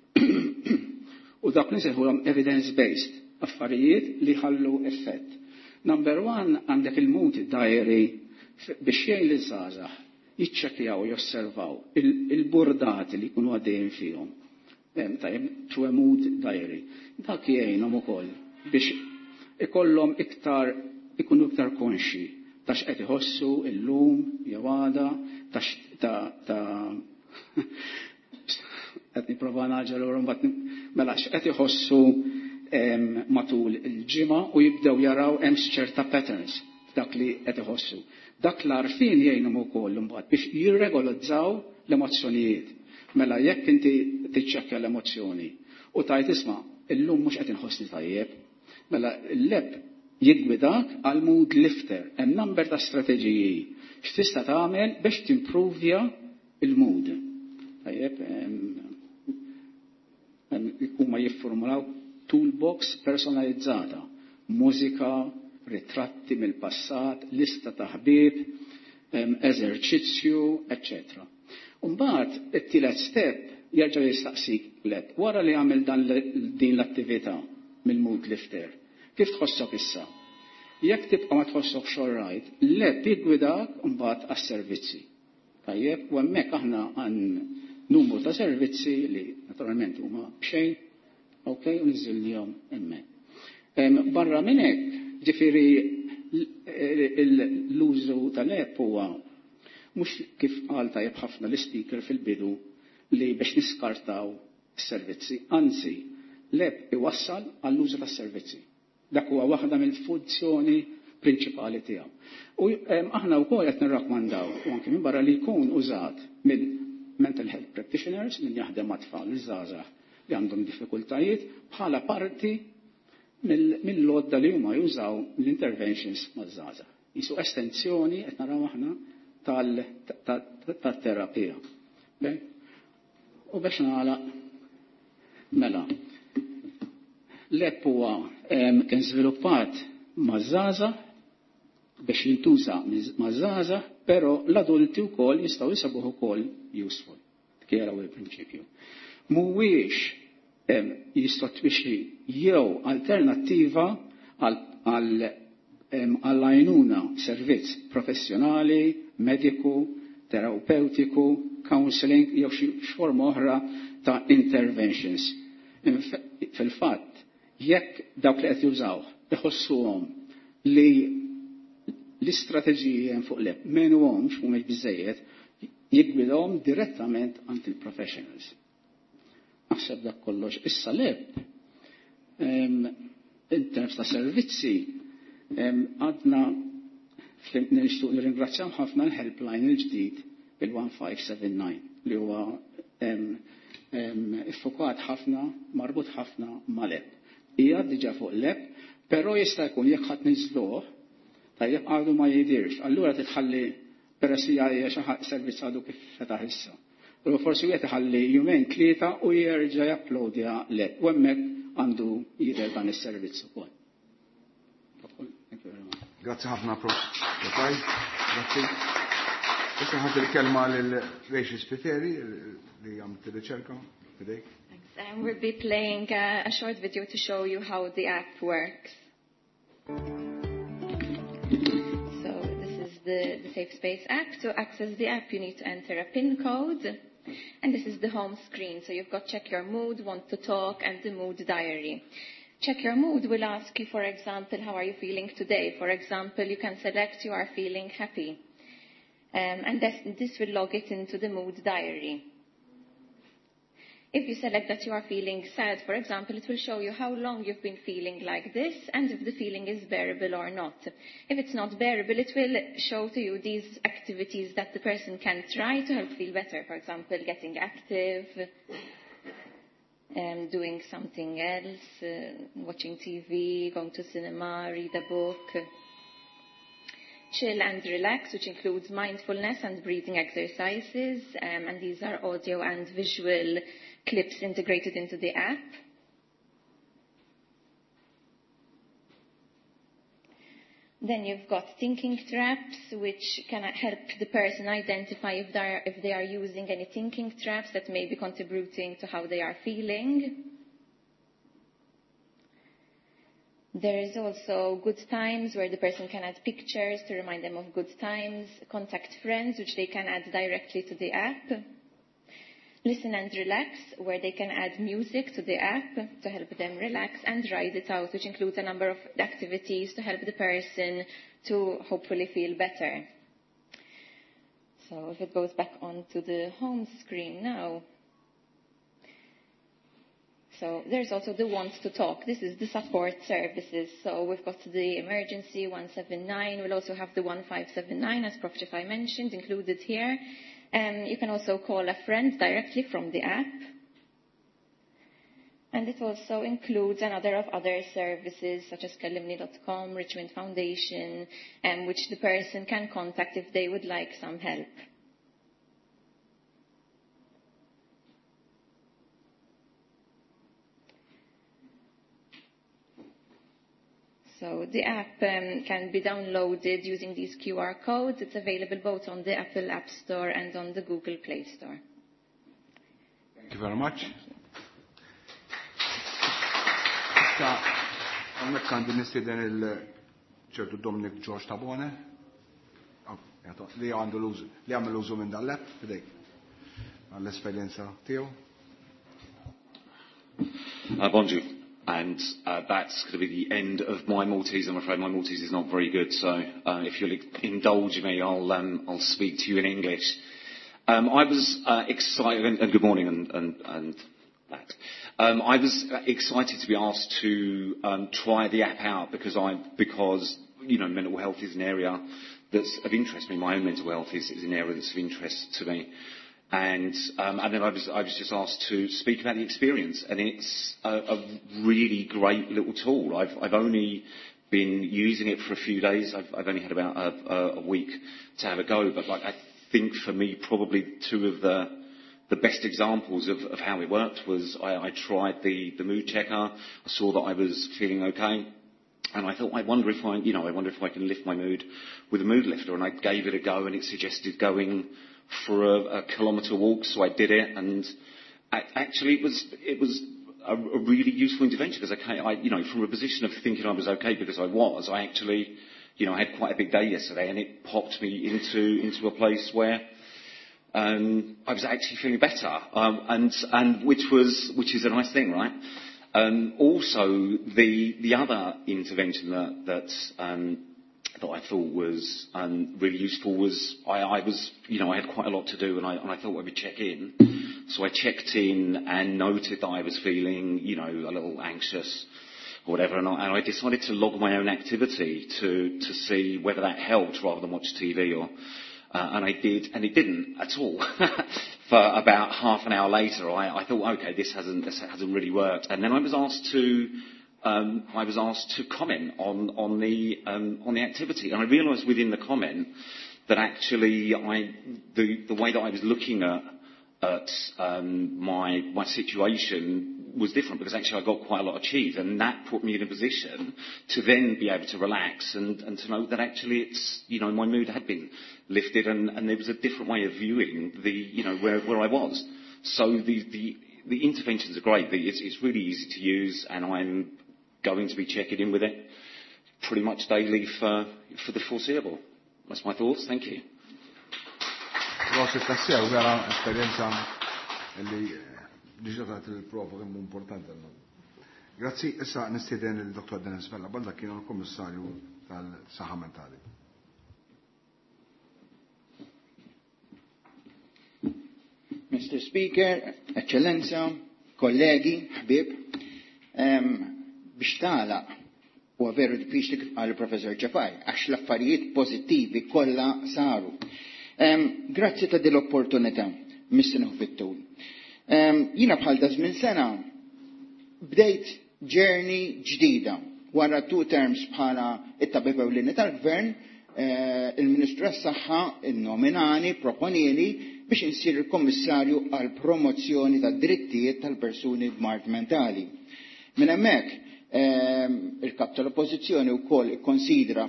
U dak nisejħulhom evidence-based, affarijiet li ħallu effett. Number one, għandek il-mood diary biex jgħin li żgħażagħ jiċċekkjaw, josservaw il-burdati li jkunu għaddejjin fihom. Tajjeb, through a mood diary. Dak jgħinhom ukoll biex ikollhom iktar ikunu iktar konxi ta' x'qed iħossu illum jew għada ta' ta' qed nipprova naġel u mbagħad mela x'qed iħossu matul il-ġimgħa u jibdew jaraw hemm ċerta patterns f'dak li qed iħossu. Dak l-għarfien jgħinhom ukoll imbagħad biex jirregolizzaw l-emozzjonijiet. Mela jekk inti tiċċekkja l-emozzjoni u tajt isma' illum mhux qed inħossni tajjeb, mela l-leb jigwidak għal mood lifter, hemm number ta' strateġiji x'tista' tagħmel biex timprovja il-mood. Tajjeb, huma jiffurmulaw toolbox personalizzata, mużika, ritratti mill-passat, lista ta' ħbieb, eżerċizzju, et cetera. Mbagħad it-tielet step jerġa' jistaqsik leb wara li għamel dan din l-attività mill-mood lifter. Kif tħossok issa? Jekk tibqa' ma tħossokx all right, leb jigwidak mbagħad għas-servizzi. Tajjeb, u hemmhekk aħna għan numru ta' servizzi li naturalment huma b'xejn, okay, u niżilnihom hemmhekk. Barra minn hekk, ġifieri l-użu tal-app huwa mhux kif qal tajjeb ħafna l-speaker fil-bidu li biex niskartaw is-servizzi, anzi l-app iwassal għall-użu tas-servizzi. Dak huwa waħda mill-funzjoni prinċipali tiegħu. U aħna wkoll qed nirrakkomandaw u anke minn barra li jkun użat minn mental health practitioners min jaħdem ma' tfal iż-żgħażagħ li għandhom diffikultajiet bħala parti mill-lodda li huma jużaw l-interventions maż-żgħażagħ. Jisu estensjoni qed naraw aħna tat-terapija. U biex nagħlaq mela l-app huwa kien żviluppat maż-żgħażagħ biex jintuża maż-żgħażagħ, però l-adulti wkoll jistgħu jsibuh ukoll useful. Kjeraw il-prinċipju. Mhuwiex jistotwixxi jew alternattiva għall-għajnuna servizz professjonali, mediku, terapeutiku, counseling jew xi forma oħra ta' interventions. Fil-fatt, jekk dawk li qed jużaw iħossuhom li l-istrateġiji hemm fuq l-app m'għenhomx u mhux biżejjed jigwidhom direttament għand il-professionals. Naħseb dak kollox. Issa l-app in-terms ta' servizzi għadna nixtieq nirringrazzjaw ħafna l-helpline il-ġdid bil-one five seven nine li huwa iffokat ħafna, marbut ħafna mal-app. Hija diġà fuq l-app, però jista' jkun jekk ħadd niżluh tajjeb għadu ma jidirx. Allura titħalli peress li hija xi servizz għadu kif fetaħ issa. U forsi wieħed iħalli jumejn tlieta u jerġa' japplodja l-app. U hemmhekk għandu jidher dan is-servizz ukoll. Thank you very much. Grazzi ħafna prof. Grazzi. Issa ħadd il-kelma lil Rachel Spiteri li għamt ir-riċerka fidejk. Thanks. Um, we'll be playing uh, a short video to show you how the app works. So this is the, the Safe Space app. To access the app, you need to enter a PIN code. And this is the home screen. So you've got check your mood, want to talk, and the mood diary. Check your mood will ask you, for example, how are you feeling today? For example, you can select you are feeling happy. Um, and this, this will log it into the mood diary. If you select that you are feeling sad, for example, it will show you how long you've been feeling like this and if the feeling is bearable or not. If it's not bearable, it will show to you these activities that the person can try to help feel better. For example, getting active, um, doing something else, uh, watching T V, going to cinema, read a book. Chill and relax, which includes mindfulness and breathing exercises, um, and these are audio and visual clips integrated into the app. Then you've got thinking traps, which can help the person identify if they are, if they are using any thinking traps that may be contributing to how they are feeling. There is also good times where the person can add pictures to remind them of good times, contact friends, which they can add directly to the app. Listen and relax, where they can add music to the app to help them relax, and ride it out, which includes a number of activities to help the person to hopefully feel better. So if it goes back onto the home screen now. So there's also the want to talk. This is the support services. So we've got the emergency one seven nine. We'll also have the one five seven nine, as Professor Chafai mentioned, included here. Um, you can also call a friend directly from the app. And it also includes another of other services such as Kellimni dot com, Richmond Foundation, um, which the person can contact if they would like some help. So the app um, can be downloaded using these Q R codes. It's available both on the Apple App Store and on the Google Play Store. Thank you very much. Għammek kandi nistiden il-ċertu Dominic George Tabone li għandu l-użu, li għamil l-użu minn dal-app, fidejk, għall-esperienza tiegħu. Bonjour. And uh, that's going to be the end of my Maltese. I'm afraid my Maltese is not very good, so uh, if you'll indulge me, I'll, um, I'll speak to you in English. Um, I was uh, excited, and, and good morning, and, and, and that. Um, I was excited to be asked to um, try the app out because I, because you know, mental health is an area that's of interest to me. My own mental health is, is an area that's of interest to me. And, um, and then I was, I was just asked to speak about the experience, and it's a, a really great little tool. I've, I've only been using it for a few days. I've, I've only had about a, a week to have a go, but like, I think for me, probably two of the, the best examples of, of how it worked was I, I tried the, the mood checker. I saw that I was feeling okay. And I thought, I wonder if I, you know, I wonder if I can lift my mood with a mood lifter. And I gave it a go, and it suggested going for a, a kilometre walk, so I did it, and I, actually it was it was a, a really useful intervention because I, I, you know, from a position of thinking I was okay because I was, I actually, you know, I had quite a big day yesterday, and it popped me into into a place where um, I was actually feeling better, um, and and which was which is a nice thing, right? Um, also, the the other intervention that that um, that I thought was um, really useful was I, I was, you know, I had quite a lot to do, and I, and I thought I would check in. So I checked in and noted that I was feeling, you know, a little anxious or whatever, and I, and I decided to log my own activity to to see whether that helped rather than watch T V or. Uh, and I did, and it didn't at all. For about half an hour later, I, I thought, okay, this hasn't this hasn't really worked. And then I was asked to. Um, I was asked to comment on, on, the, um, on the activity. And I realised within the comment that actually I, the, the way that I was looking at, at um, my, my situation was different because actually I got quite a lot achieved, and that put me in a position to then be able to relax and, and to know that actually it's, you know, my mood had been lifted and, and there was a different way of viewing the, you know, where, where I was. So the, the, the interventions are great. It's, it's really easy to use, and I'm going to be checking in with it pretty much daily for, for the foreseeable. That's my thoughts. Thank you. Proset tassew vera esperjenza li diġa il-prova kemm importanti għallhom. Grazzi, issa nistieden il-Doktor Dennis Vella Balda kienu l-Kummissarju tal-Saħħa Mentali. Mister Speaker, Eccellenza, kollegi, ħbib, biex tagħlaq huwa veru diffiċli kif qal il-Professor Ġafaj, għax l-affarijiet pożittivi kollha saru. Um, Grazzi ta' din l-opportunità, mis-sena fit-tul. Um, Jina bħal ta' żmien sena bdejt journey ġdida wara two terms bħala it-tabib ewlieni tal-Gvern, uh, il-Ministru tas-Saħħa innominani, proponieni biex insir il-Kommissarju għal promozzjoni tad-drittijiet tal-persuni b'mart mentali. Minn hemmhekk um, il-kap tal-Oppożizzjoni wkoll ikkonsidra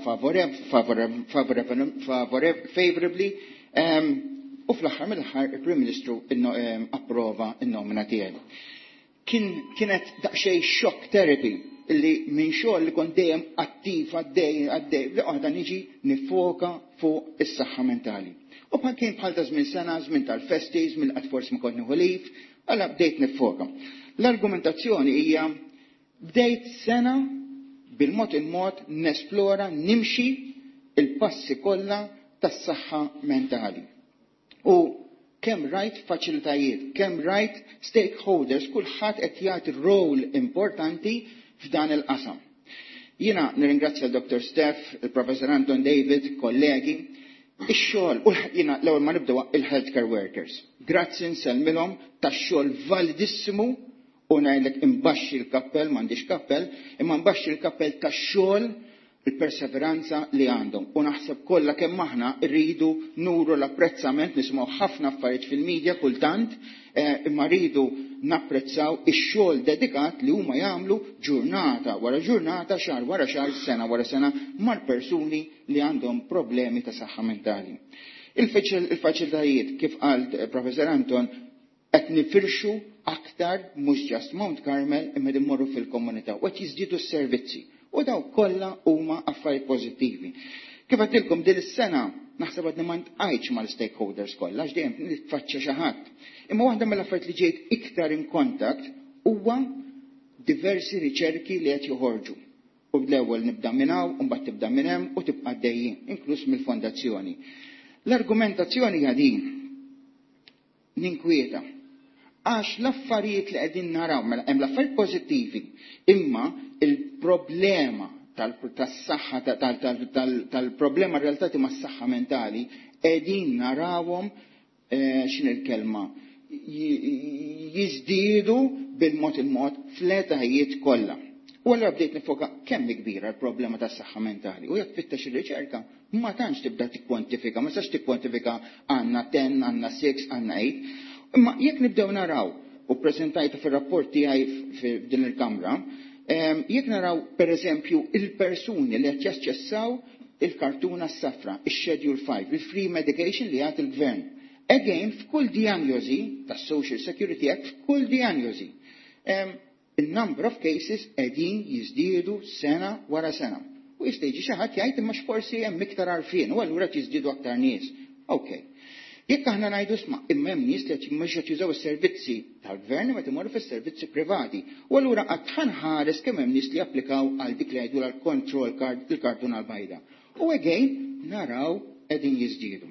favorably Um, u fl-aħħar mill-aħħar il-Prim Ministru um, approva in-nomina tiegħi. Kien kienet daqsxejn shock therapy illi minn xogħol li kont dejjem attiv għaddej għaddej li qoħda niġi nifoka fuq is-saħħa mentali. U bħal kien bħal ta' żmien sena, żmien tal-festi, żmien qatt forsi ma kont nieħu leave, alla bdejt nifoka. L-argumentazzjoni hija bdejt sena bil-mod il-mod nesplora nimxi il-passi kollha tas-saħħa mentali. U kemm rajt faċilitajiet, kemm rajt stakeholders, kulħadd qed jagħti role importanti f'dan il-qasam. Jiena nirringrazzja l-Doktor Steff, il-Professor Anton David, kollegi, ix-xogħol u jiena l-ewwel ma nibdew il-healthcare workers. Grazzi nsellmilhom tax-xogħol validissimu u ngħidlek imbaxxi l-kappell, m'għandix kappell, imma mbaxxi l-kappell tax-xogħol il-perseveranza li għandhom. U naħseb kollha kemm aħna rridu nuru l-apprezzament, nisimgħu ħafna affarijiet fil-medja kultant, imma rridu napprezzaw ix-xogħol dedikat li huma jagħmlu ġurnata wara ġurnata, xahar wara xahar, sena wara sena mal-persuni li għandhom problemi ta' saħħa mentali. Il-faċilitajiet kif qal Professor Anton qed nifirxu aktar mhux just Mount Carmel imma immorru fil-komunità u qed jiżdiedu s-servizzi. U daw kollha huma affarijiet pożittivi. Kif għedilkom din is-sena naħseb għadni ma ntqajtx mal-stakeholders kollha għax dejjem nitfaċċa xi ħadd. Imma waħda mill-affarijiet li ġejt iktar in contact huwa diversi riċerki li qed joħorġu. U l-ewwel nibda minn hawn u mbagħad tibda minn hemm u tibqa' dejjin, inkluż mill-fondazzjoni. L-argumentazzjoni hija din ninkwieta. Għax l-affarijiet li qegħdin naraw mela hemm l-affarijiet pożittivi, imma il-problema tas-saħħa tal-problema relatati mas-saħħa mentali qegħdin narawhom x'in il-kelma jiżdiedu bil-mod il-mod fl-etajiet kollha. U allura bdejt nifoka kemm kbira l-problema tas-saħħa mentali. U jekk tfittex ir-riċerka ma tantx tibda tikkwantifika, ma sax tikkwantifika għandna ten, għandna six, għandna eight. Imma jekk nibdew naraw u ppreżentajtu fir-rapport tiegħi f'din il-Kamra, jekk naraw pereżempju il-persuni li qed jaċċessaw il-kartuna s-safra, ix-Schedule five, il-free medication li jagħti il-Gvern. Again, f'kull diagnosi tas-Social Security Act, f'kull diagnosi, il-number of cases qegħdin jiżdiedu sena wara sena. U jista' jiġi xi ħadd jgħid imma x'forsi hemm iktar għarfien u allura jiżdiedu aktar nies. Okay. Jekk aħna ngħidu sma' imma hemm nies li qed mhux qed jużaw is-servizzi tal-Gvern meta imorru fis-servizzi privati. U allura qatt ħanħares kemm hemm nies li japplikaw għal dik li jgħidu l-control card il-kartuna l-bajda. U again naraw qegħdin jiżdiedu.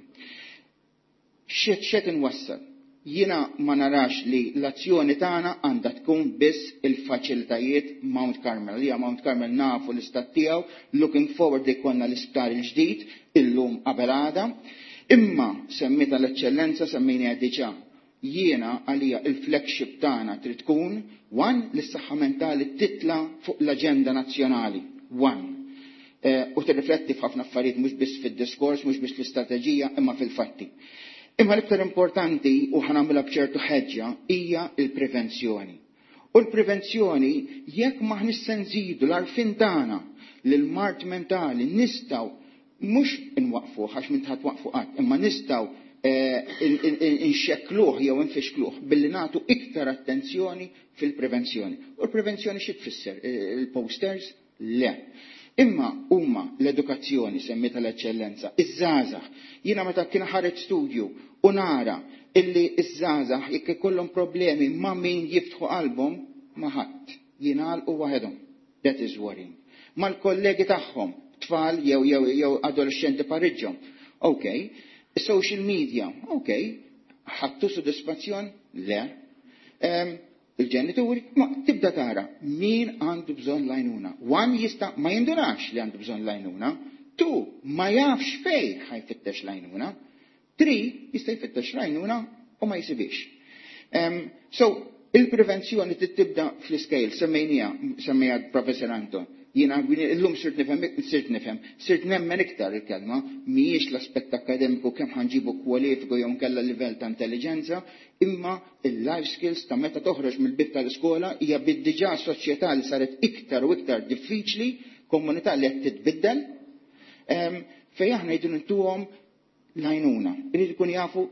X'qed inwassal? Jiena ma narax li l-azzjoni tagħna għandha tkun biss il-faċilitajiet Mount Carmel. Hija Mount Carmel nafu l-istat tiegħu, looking forward li jkollna l-isptar il-ġdid illum qabel għada. Imma semmita l-Eċċellenza semmejniha diġà. Jiena għalija il-flagship tagħna trid tkun one li s-saħħa mentali titla fuq l-aġenda nazzjonali. One. U tirrifletti f'ħafna affarijiet mhux biss fid-diskors, mhux biss fl-istrateġija, imma fil-fatti. Imma l-iktar importanti u ħanamilha b'ċertu ħeġġa hija l-prevenzjoni. U l-prevenzjoni jekk maħniex se nżidu l-arfin tagħna lill-mart mentali nistgħu mhux inwaqfuh għax minn tħadd waqfu qatt, imma nistgħu inxekkluh jew infixkluh billi nagħtu iktar attenzjoni fil-prevenzjoni. U l-prevenzjoni xi tfisser? Il-posters? Le. Imma huma l-edukazzjoni semmita l-eċċellenza, iż-żgħażagħ. Jiena meta kien ħareġ studju u nara illi iż-żgħażagħ jekk ikollhom problemi ma' min jiftħu qalbhom ma' ħadd jingħalqu waħedhom. That is worrying. Mal-kollegi tagħhom, tfal jew jew jew adolescenti pariġġhom. Okay. Social media, okay, ħattu sodisfazzjon? Le. Um, Il-ġenituri, ma tibda tara min għandu bżonn lajnuna. One jista' ma jindunax li għandu bżonn lajnuna. Two, ma jafx fej ħajfittex lajnuna. Three, jista' jfittex lajnuna u ma jsibix. Um, so, il-prevenzjoni tibda fl-iskejl, semmejnija, semmejja professor Anton. Jiena illum sirt nifhem, sirt nifhem, sirt nemmen iktar il-kelma, mhijiex l-aspett akademiku kemm ħanġibu kwalifiku jew nkella livell ta' intelligenza, imma il-life skills ta' meta toħroġ mill-bib tal-iskola hija bid-diġà soċjetà li saret iktar u iktar diffiċli, komunità li qed titbiddel, fejn aħna jridu ntuhom l-għajnuna. Irid ikun jafu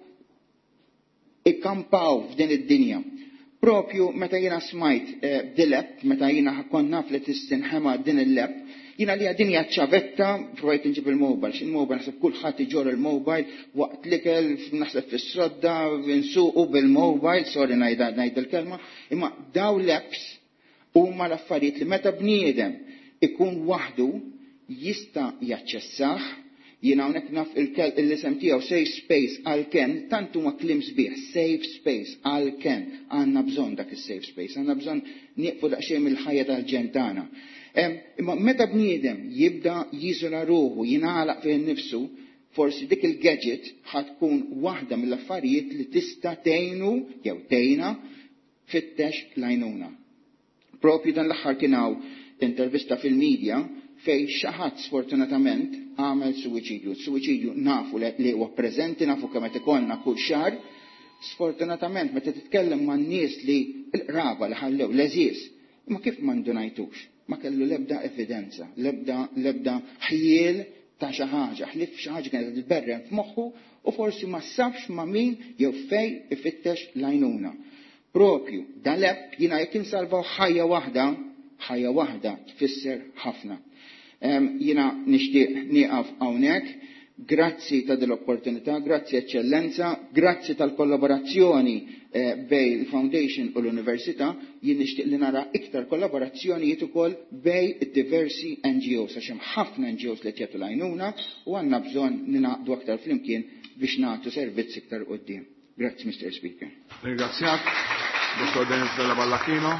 ikkampaw f'din id-dinja. Propju meta jiena smajt dil-app, meta jiena konna flet istinħema din il-app, jiena li dinja ċavetta provajt nġib il-mobile, il-mobile naħseb kulħadd iġor il-mobile waqt l-ikel naħseb fis-srodda nsuqu bil-mobile, sorry ngħid il-kelma, imma daw l-apps huma l-affarijiet li meta bniedem ikun waħdu jista' jaċċessah. Jiena hawnhekk naf il-isem tiegħu safe space għalkemm tant huma kliem sbieħ, safe space għalkemm għandna bżonn dak is-safe space, għandna bżonn nieqfu daqsxejn mill-ħajja tal-ġen tagħna. Imma meta bniedem jibda jiżola ruħu, jingħalaq fejn nifsu, forsi dik il-gadget ħad tkun waħda mill-affarijiet li tista' tgħinu jew tgħinha fittex l-għajnuna. Propju dan l-aħħar kien hawn intervista fil-medja fej xaħat sfortunatament għamel suwiċidju. Suwiċidju nafu li huwa preżenti, nafu kemm qed ikollna kull xahar. Sfortunatament meta titkellem man nies li l-qraba li ħallew l-eżies, imma kif ma ndunajtux? Ma kellu l-ebda evidenza, l-ebda l-ebda ħjiel ta' xi ħaġa, ħlief xi ħaġa kienet tberren f'moħħu u forsi ma safx ma' min jew fej ifittex l-għajnuna. Propju dal-app jiena jekk insalvaw ħajja waħda, ħajja waħda tfisser ħafna. Jiena nixtieq nieqaf hawnhekk. Grazzi ta' dell-opportunità, grazzi eccellenza, grazzi tal-kollaborazzjoni bej il-Foundation u l-Università. Jien nixtieq li nara iktar kollaborazzjonijiet ukoll bej diversi N G Os, għax hemm ħafna N G Os li qed l-għajnuna u għandna bżonn ninaqdu aktar flimkien biex nagħtu servizz iktar quddiem. Grazzi, Mister Speaker. Ringrazzjak, Dottor Denis Della Ballacchino.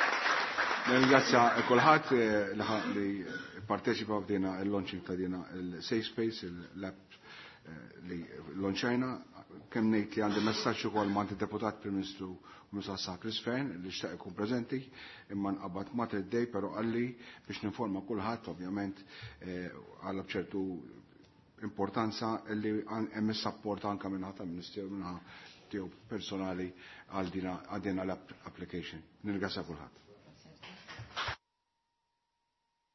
Ringrazzja kulħadd li parteċipa f'dina il-launching ta' dina il-Safe Space, il-lab li launchajna. Kemm ngħid li għandi messaġġ ukoll ma' deputat Prim Ministru Musa Sakris Fern li xtaq ikun preżenti imma nqabad ma' teddej però qalli biex ninforma kulħadd ovvjament għal b'ċertu importanza li hemm is-sapport anke minn ħadd tal-Ministeru minn tiegħu personali għal dina l-application. Nirringrazzja kulħadd.